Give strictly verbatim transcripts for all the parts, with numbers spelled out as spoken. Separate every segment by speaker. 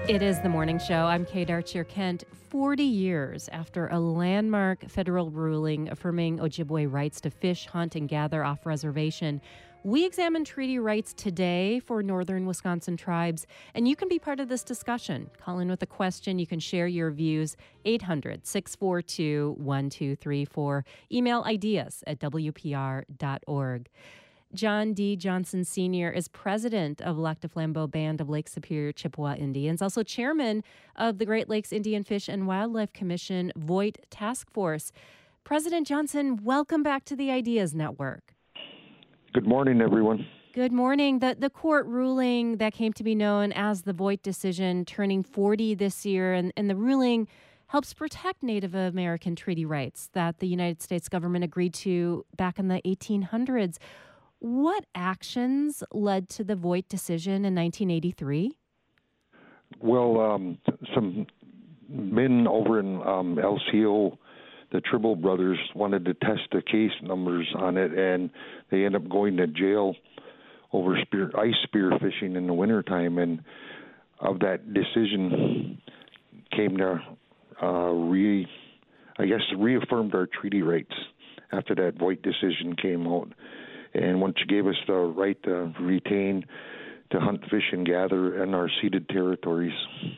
Speaker 1: It is the morning show. I'm Kate Archer-Kent. forty years after a landmark federal ruling affirming Ojibwe rights to fish, hunt, and gather off reservation, we examine treaty rights today for northern Wisconsin tribes. And you can be part of this discussion. Call in with a question. You can share your views. eight hundred, six four two, one two three four. Email ideas at w p r dot org. John D. Johnson Senior is president of Lac du Flambeau Band of Lake Superior Chippewa Indians, also chairman of the Great Lakes Indian Fish and Wildlife Commission Voight Task Force. President Johnson, welcome back to the Ideas Network.
Speaker 2: Good morning, everyone.
Speaker 1: Good morning. The, the court ruling that came to be known as the Voight decision, turning forty this year, and, and the ruling helps protect Native American treaty rights that the United States government agreed to back in the eighteen hundreds. What actions led to the Voight decision in nineteen eighty-three?
Speaker 2: Well, um, some men over in um, L C O, the Tribble brothers, wanted to test the case numbers on it, and they ended up going to jail over spear, ice spear fishing in the wintertime. And of that decision came to uh, re, I guess, reaffirmed our treaty rights after that Voight decision came out. And once you gave us the right to retain, to hunt, fish, and gather in our ceded territories.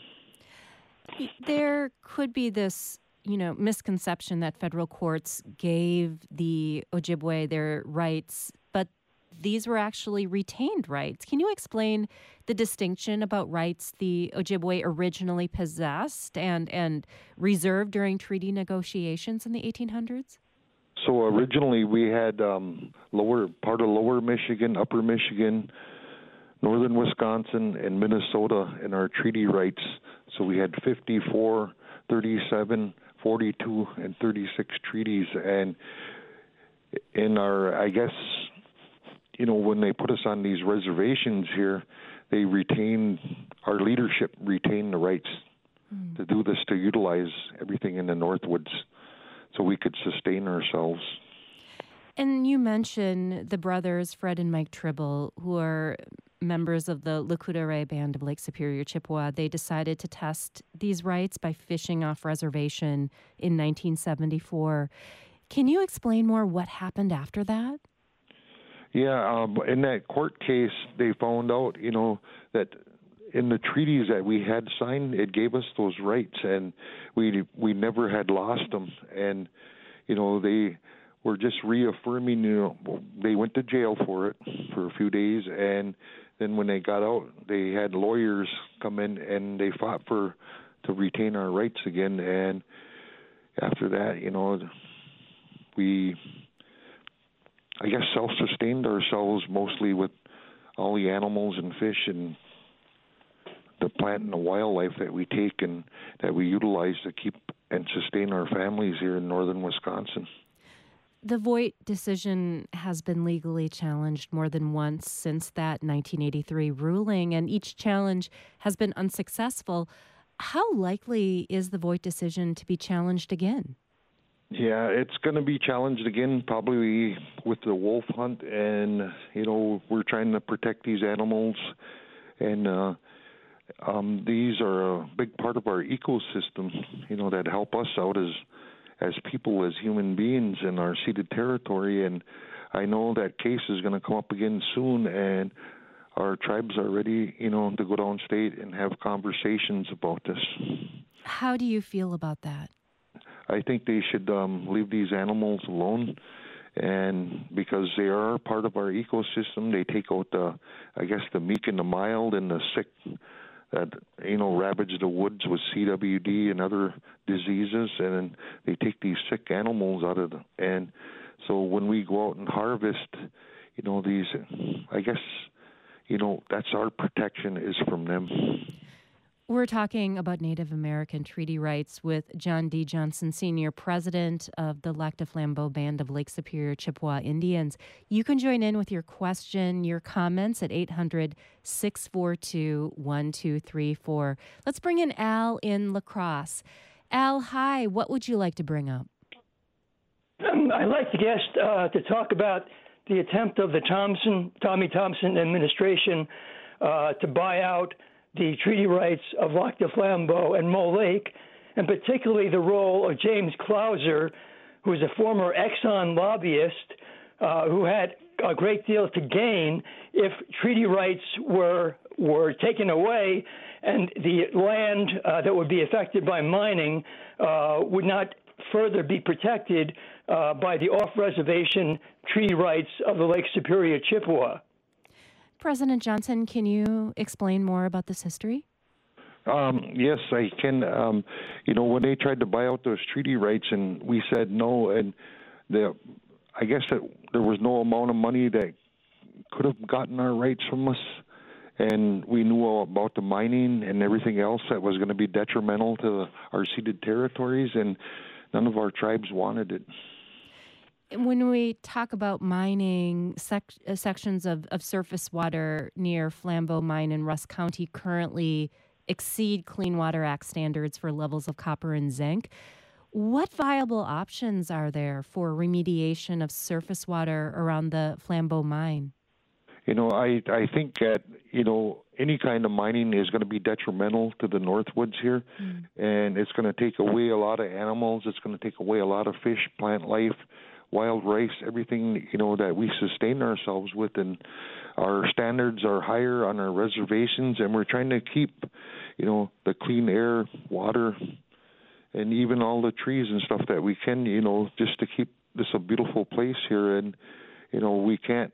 Speaker 1: There could be this, you know, misconception that federal courts gave the Ojibwe their rights, but these were actually retained rights. Can you explain the distinction about rights the Ojibwe originally possessed and, and reserved during treaty negotiations in the eighteen hundreds?
Speaker 2: So originally we had um, lower part of Lower Michigan, Upper Michigan, Northern Wisconsin, and Minnesota in our treaty rights. So we had fifty-four, thirty-seven, forty-two, and thirty-six treaties. And in our, I guess, you know, when they put us on these reservations here, they retain, our leadership retained the rights mm. to do this, to utilize everything in the Northwoods, so we could sustain ourselves.
Speaker 1: And you mentioned the brothers, Fred and Mike Tribble, who are members of the Lakota Band of Lake Superior Chippewa. They decided to test these rights by fishing off reservation in nineteen seventy-four. Can you explain more what happened after that?
Speaker 2: Yeah, um, in that court case, they found out, you know, that in the treaties that we had signed, it gave us those rights, and we we never had lost them. And you know, they were just reaffirming. You know, they went to jail for it for a few days, and then when they got out, they had lawyers come in and they fought for to retain our rights again. And after that, you know, we, I guess, self-sustained ourselves mostly with all the animals and fish and the plant and the wildlife that we take and that we utilize to keep and sustain our families here in northern Wisconsin.
Speaker 1: The Voight decision has been legally challenged more than once since that nineteen eighty-three ruling, and each challenge has been unsuccessful. How likely is the Voight decision to be challenged again?
Speaker 2: Yeah, it's going to be challenged again, probably with the wolf hunt, and, you know, we're trying to protect these animals, and uh, Um, these are a big part of our ecosystem, you know, that help us out as as people, as human beings in our ceded territory. And I know that case is going to come up again soon, and our tribes are ready, you know, to go downstate and have conversations about this.
Speaker 1: How do you feel about that?
Speaker 2: I think they should um, leave these animals alone, and because they are part of our ecosystem, they take out the, I guess, the meek and the mild and the sick that, you know, ravage the woods with C W D and other diseases, and they take these sick animals out of them. And so when we go out and harvest, you know, these, I guess, you know, that's our protection is from them.
Speaker 1: We're talking about Native American treaty rights with John D. Johnson Senior, president of the Lac du Flambeau Band of Lake Superior Chippewa Indians. You can join in with your question, your comments at eight hundred, six four two, one two three four. Let's bring in Al in La Crosse. Al, hi. What would you like to bring up?
Speaker 3: Um, I'd like to guest uh, to talk about the attempt of the Thompson, Tommy Thompson administration uh, to buy out the treaty rights of Lac du Flambeau and Mole Lake, and particularly the role of James Clouser, who was a former Exxon lobbyist uh, who had a great deal to gain if treaty rights were were taken away, and the land uh, that would be affected by mining uh, would not further be protected uh, by the off-reservation treaty rights of the Lake Superior Chippewa.
Speaker 1: President Johnson, can you explain more about this history?
Speaker 2: Um, yes, I can. Um, you know, when they tried to buy out those treaty rights, and we said no, and the, I guess that there was no amount of money that could have gotten our rights from us, and we knew all about the mining and everything else that was going to be detrimental to the, our ceded territories, and none of our tribes wanted it.
Speaker 1: When we talk about mining, sec- uh, sections of, of surface water near Flambeau Mine in Rusk County currently exceed Clean Water Act standards for levels of copper and zinc. What viable options are there for remediation of surface water around the Flambeau Mine?
Speaker 2: You know, I, I think that, you know, any kind of mining is going to be detrimental to the Northwoods here, mm. and it's going to take away a lot of animals. It's going to take away a lot of fish, plant life, wild rice, everything, you know, that we sustain ourselves with. And our standards are higher on our reservations, and we're trying to keep, you know, the clean air, water, and even all the trees and stuff that we can, you know, just to keep this a beautiful place here. And, you know, we can't,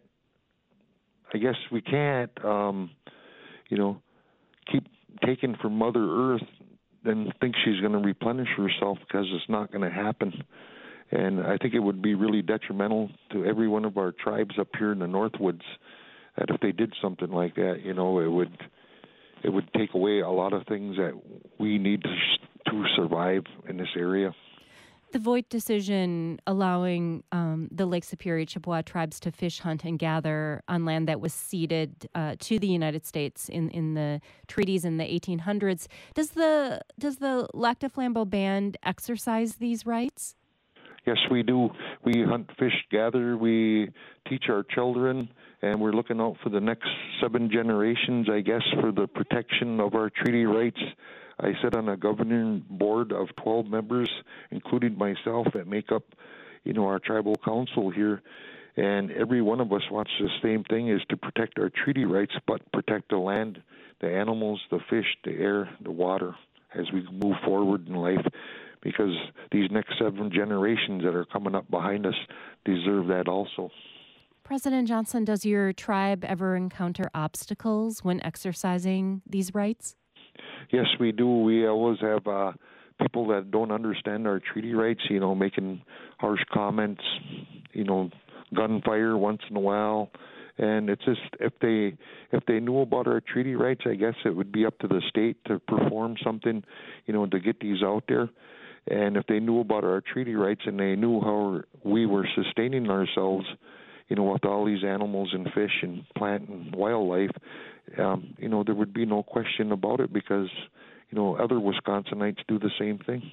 Speaker 2: I guess we can't, um, you know, keep taking from Mother Earth and think she's going to replenish herself, because it's not going to happen. And I think it would be really detrimental to every one of our tribes up here in the Northwoods that if they did something like that, you know, it would it would take away a lot of things that we need to, to survive in this area.
Speaker 1: The Voigt decision allowing um, the Lake Superior Chippewa tribes to fish, hunt, and gather on land that was ceded uh, to the United States in, in the treaties in the eighteen hundreds. Does the does the Lac du Flambeau Band exercise these rights?
Speaker 2: Yes, we do. We hunt, fish, gather. We teach our children, and we're looking out for the next seven generations, I guess, for the protection of our treaty rights. I sit on a governing board of twelve members, including myself, that make up, you know, our tribal council here. And every one of us wants the same thing, is to protect our treaty rights, but protect the land, the animals, the fish, the air, the water as we move forward in life. Because these next seven generations that are coming up behind us deserve that also.
Speaker 1: President Johnson, does your tribe ever encounter obstacles when exercising these rights?
Speaker 2: Yes, we do. We always have uh, people that don't understand our treaty rights, you know, making harsh comments, you know, gunfire once in a while. And it's just, if they if they knew about our treaty rights, I guess it would be up to the state to perform something, you know, to get these out there. And if they knew about our treaty rights and they knew how we were sustaining ourselves, you know, with all these animals and fish and plant and wildlife, um, you know, there would be no question about it, because, you know, other Wisconsinites do the same thing.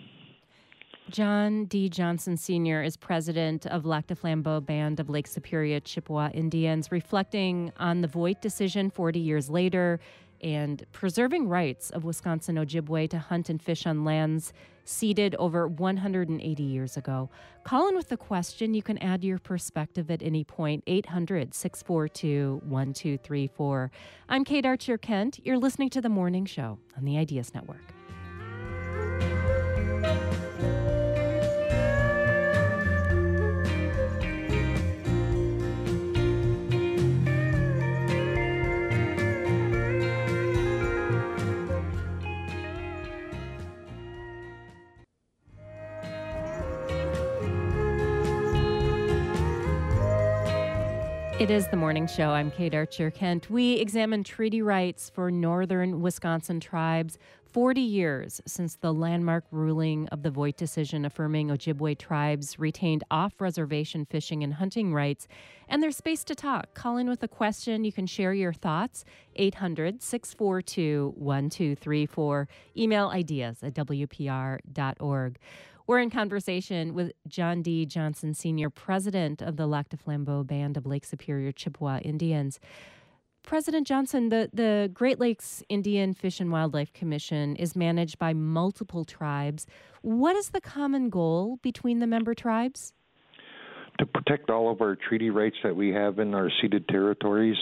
Speaker 1: John D. Johnson Senior is president of Lac du Flambeau Band of Lake Superior Chippewa Indians, reflecting on the Voigt decision forty years later and preserving rights of Wisconsin Ojibwe to hunt and fish on lands ceded over one hundred eighty years ago. Call in with a question. You can add your perspective at any point, eight hundred, six four two, one two three four. I'm Kate Archer Kent. You're listening to The Morning Show on the Ideas Network. It is The Morning Show. I'm Kate Archer Kent. We examine treaty rights for northern Wisconsin tribes forty years since the landmark ruling of the Voigt decision affirming Ojibwe tribes retained off-reservation fishing and hunting rights. And there's space to talk. Call in with a question. You can share your thoughts. eight hundred, six four two, one two three four. Email ideas at w p r dot org. We're in conversation with John D. Johnson Senior, president of the Lac du Flambeau Band of Lake Superior Chippewa Indians. President Johnson, the, the Great Lakes Indian Fish and Wildlife Commission is managed by multiple tribes. What is the common goal between the member tribes?
Speaker 2: To protect all of our treaty rights that we have in our ceded territories.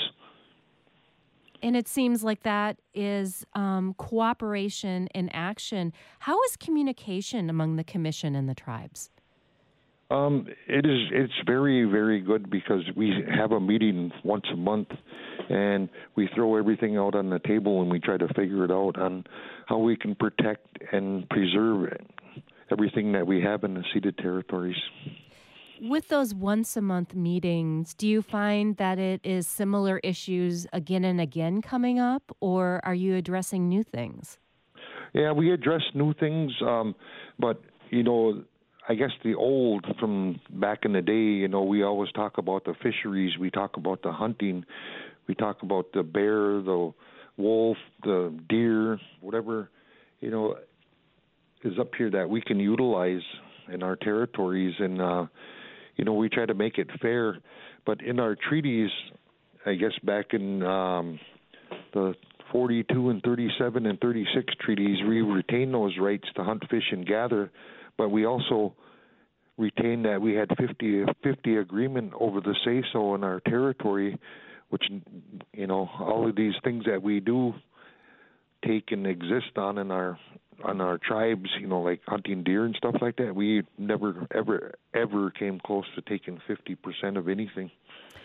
Speaker 1: And it seems like that is um, cooperation and action. How is communication among the commission and the tribes?
Speaker 2: Um, it is. It's very, very good because we have a meeting once a month, and we throw everything out on the table and we try to figure it out on how we can protect and preserve everything that we have in the ceded territories.
Speaker 1: With those once-a-month meetings, do you find that it is similar issues again and again coming up, or are you addressing new things?
Speaker 2: Yeah, we address new things, um, but, you know, I guess the old from back in the day, you know, we always talk about the fisheries, we talk about the hunting, we talk about the bear, the wolf, the deer, whatever, you know, is up here that we can utilize in our territories. And, uh, you know, we try to make it fair. But in our treaties, I guess back in um, the forty-two and thirty-seven and thirty-six treaties, we retain those rights to hunt, fish, and gather. But we also retain that we had fifty fifty agreement over the say-so in our territory, which, you know, all of these things that we do take and exist on in our on our tribes, you know, like hunting deer and stuff like that, we never, ever, ever came close to taking fifty percent of anything.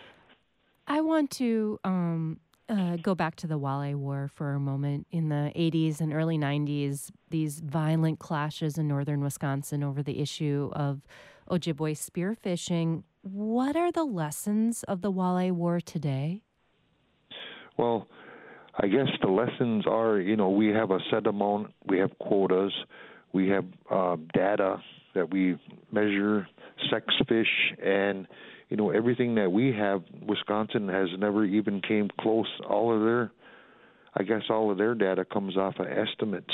Speaker 1: I want to um, uh, go back to the Walleye War for a moment. In the eighties and early nineties, these violent clashes in northern Wisconsin over the issue of Ojibwe spearfishing. What are the lessons of the Walleye War today?
Speaker 2: Well, I guess the lessons are, you know, we have a set amount, we have quotas, we have uh, data that we measure, sex fish, and, you know, everything that we have, Wisconsin has never even came close. All of their, I guess all of their data comes off of estimates.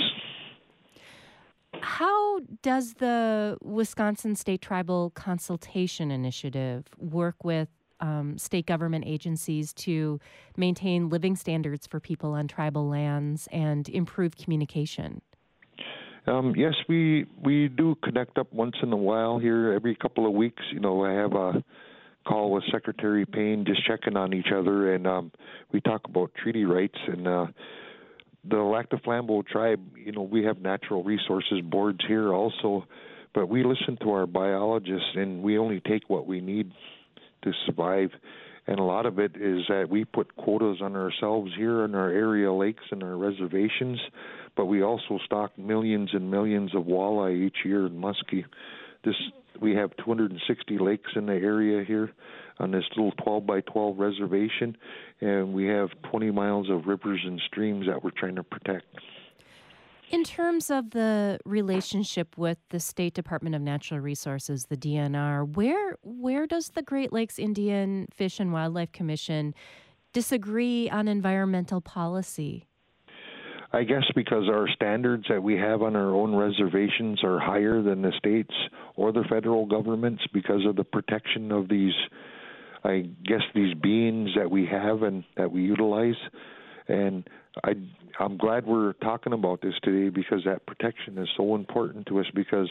Speaker 1: How does the Wisconsin State Tribal Consultation Initiative work with Um, state government agencies to maintain living standards for people on tribal lands and improve communication?
Speaker 2: Um, yes, we we do connect up once in a while here, every couple of weeks. You know, I have a call with Secretary Payne, just checking on each other, and um, we talk about treaty rights. And uh, the Lac du Flambeau tribe, you know, we have natural resources boards here also, but we listen to our biologists, and we only take what we need to survive. And a lot of it is that we put quotas on ourselves here in our area lakes and our reservations, but we also stock millions and millions of walleye each year in muskie. This we have two hundred sixty lakes in the area here on this little twelve by twelve reservation, and we have twenty miles of rivers and streams that we're trying to protect.
Speaker 1: In terms of the relationship with the State Department of Natural Resources, the D N R, where where does the Great Lakes Indian Fish and Wildlife Commission disagree on environmental policy?
Speaker 2: I guess because our standards that we have on our own reservations are higher than the states or the federal governments because of the protection of these, I guess, these beings that we have and that we utilize. And I, I'm glad we're talking about this today because that protection is so important to us because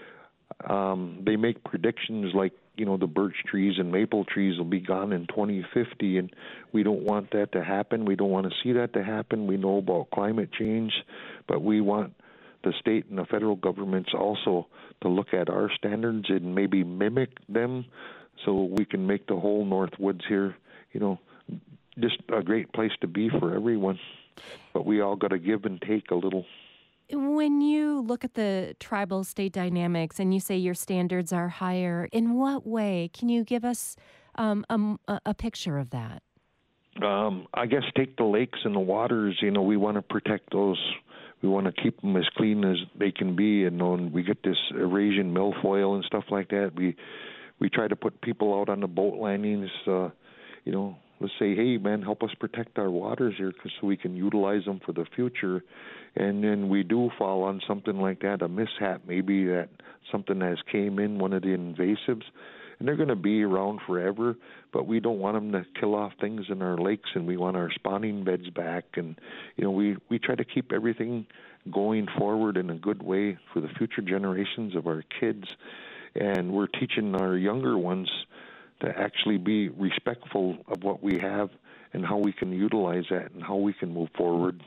Speaker 2: um, they make predictions like, you know, the birch trees and maple trees will be gone in twenty fifty, and we don't want that to happen. We don't want to see that to happen. We know about climate change, but we want the state and the federal governments also to look at our standards and maybe mimic them so we can make the whole North Woods here, you know, just a great place to be for everyone. But we all got to give and take a little.
Speaker 1: When you look at the tribal state dynamics and you say your standards are higher, in what way? Can you give us um, a, a picture of that?
Speaker 2: Um, I guess take the lakes and the waters. You know, we want to protect those. We want to keep them as clean as they can be. And when we get this Eurasian milfoil and stuff like that, we we try to put people out on the boat landings, uh, you know, let's say, hey, man, help us protect our waters here so we can utilize them for the future. And then we do fall on something like that, a mishap, maybe that something has came in, one of the invasives, and they're going to be around forever, but we don't want them to kill off things in our lakes, and we want our spawning beds back. And, you know, we, we try to keep everything going forward in a good way for the future generations of our kids. And we're teaching our younger ones to actually be respectful of what we have and how we can utilize that and how we can move forward.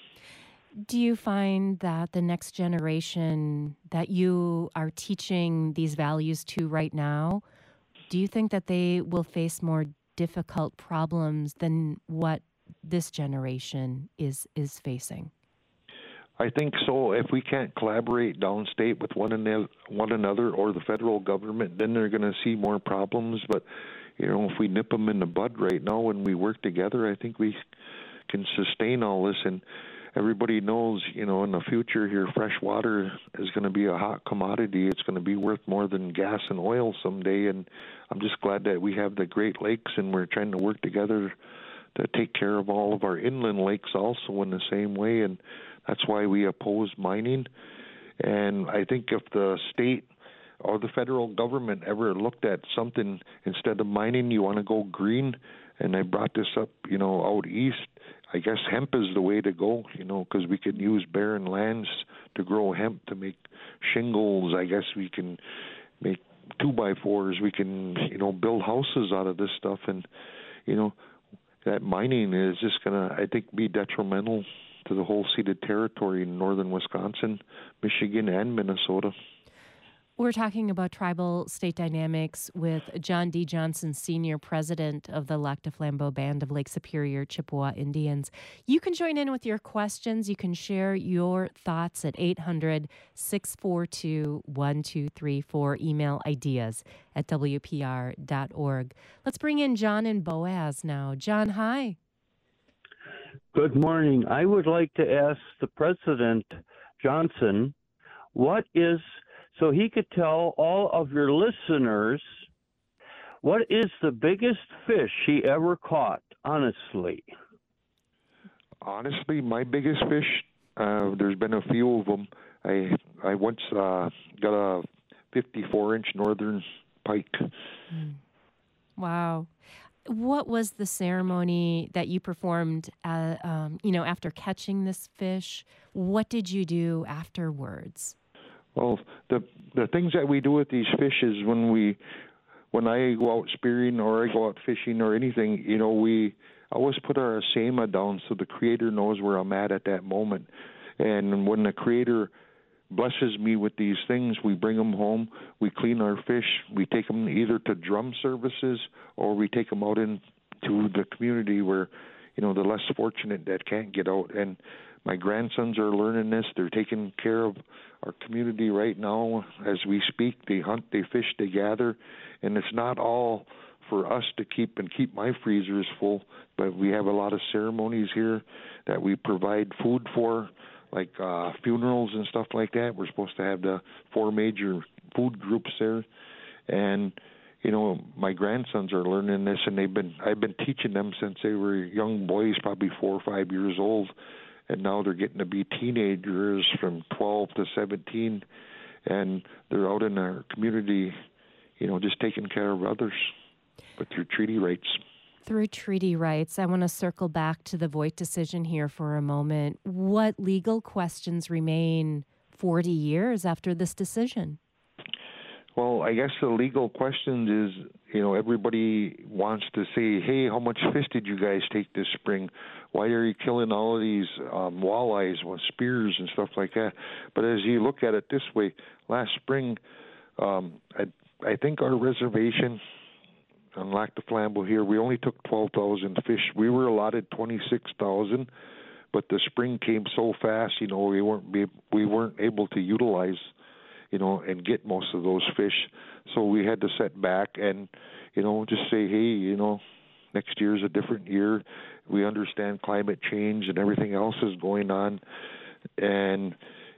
Speaker 1: Do you find that the next generation that you are teaching these values to right now, do you think that they will face more difficult problems than what this generation is is facing?
Speaker 2: I think so. If we can't collaborate downstate with one another, one another or the federal government, then they're going to see more problems. But, you know, if we nip them in the bud right now and we work together, I think we can sustain all this. And everybody knows, you know, in the future here, fresh water is going to be a hot commodity. It's going to be worth more than gas and oil someday. And I'm just glad that we have the Great Lakes, and we're trying to work together to take care of all of our inland lakes also in the same way. And that's why we oppose mining. And I think if the state or the federal government ever looked at something, instead of mining, you want to go green. And I brought this up, you know, out east. I guess hemp is the way to go, you know, because we can use barren lands to grow hemp to make shingles. I guess we can make two-by-fours. We can, you know, build houses out of this stuff. And, you know, that mining is just going to, I think, be detrimental to the whole ceded territory in northern Wisconsin, Michigan, and Minnesota.
Speaker 1: We're talking about tribal state dynamics with John D. Johnson, Senior President of the Lac du Flambeau Band of Lake Superior Chippewa Indians. You can join in with your questions. You can share your thoughts at eight hundred, six four two, one two three four. Email ideas at w p r dot org. Let's bring in John and Boaz now. John, hi.
Speaker 4: Good morning. I would like to ask the President Johnson, what is, so he could tell all of your listeners, what is the biggest fish he ever caught, honestly?
Speaker 2: Honestly, my biggest fish, uh, there's been a few of them. I I once uh, got a fifty-four inch northern pike.
Speaker 1: Mm. Wow. What was the ceremony that you performed, uh, um, you know, after catching this fish? What did you do afterwards?
Speaker 2: Well, the the things that we do with these fish is when we, when I go out spearing or I go out fishing or anything, you know, we always put our asema down so the Creator knows where I'm at at that moment. And when the Creator blesses me with these things, we bring them home, we clean our fish, we take them either to drum services or we take them out into the community where, you know, the less fortunate that can't get out. And my grandsons are learning this. They're taking care of our community right now as we speak. They hunt, they fish, they gather, and it's not all for us to keep and keep my freezers full, but we have a lot of ceremonies here that we provide food for, like uh, funerals and stuff like that. We're supposed to have the four major food groups there, and you know, my grandsons are learning this, and they've been I've been teaching them since they were young boys, probably four or five years old, and now they're getting to be teenagers from twelve to seventeen, and they're out in our community, you know, just taking care of others, but through treaty rights.
Speaker 1: Through treaty rights, I want to circle back to the Voigt decision here for a moment. What legal questions remain forty years after this decision?
Speaker 2: Well, I guess the legal question is, you know, everybody wants to say, hey, how much fish did you guys take this spring? Why are you killing all of these um, walleyes with spears and stuff like that? But as you look at it this way, last spring, um, I, I think our reservation on Lac du Flambeau here, we only took twelve thousand fish. We were allotted twenty-six thousand, but the spring came so fast, you know, we weren't be, we weren't able to utilize, you know, and get most of those fish. So we had to set back and, you know, just say, hey, you know, next year is a different year. We understand climate change and everything else is going on, and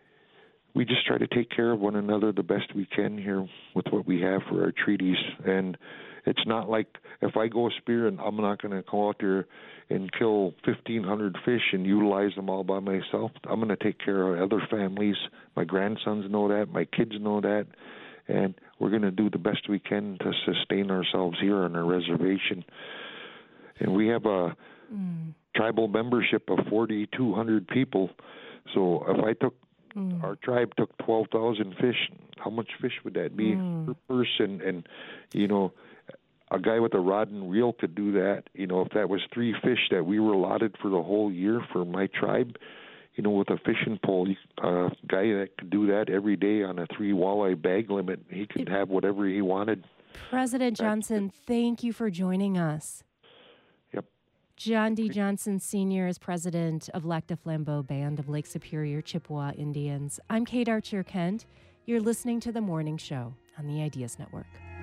Speaker 2: we just try to take care of one another the best we can here with what we have for our treaties. And it's not like if I go spearing, I'm not going to go out there and kill fifteen hundred fish and utilize them all by myself. I'm going to take care of other families. My grandsons know that. My kids know that. And we're going to do the best we can to sustain ourselves here on our reservation. And we have a mm. tribal membership of forty-two hundred people. So if I took, mm. our tribe took twelve thousand fish, how much fish would that be mm. per person? And, you know, a guy with a rod and reel could do that. You know, if that was three fish that we were allotted for the whole year for my tribe, you know, with a fishing pole, a guy that could do that every day on a three walleye bag limit, he could have whatever he wanted.
Speaker 1: President Johnson, thank you for joining us.
Speaker 2: Yep.
Speaker 1: John D. Johnson, Senior is president of Lac du Flambeau Band of Lake Superior Chippewa Indians. I'm Kate Archer Kent. You're listening to The Morning Show on the Ideas Network.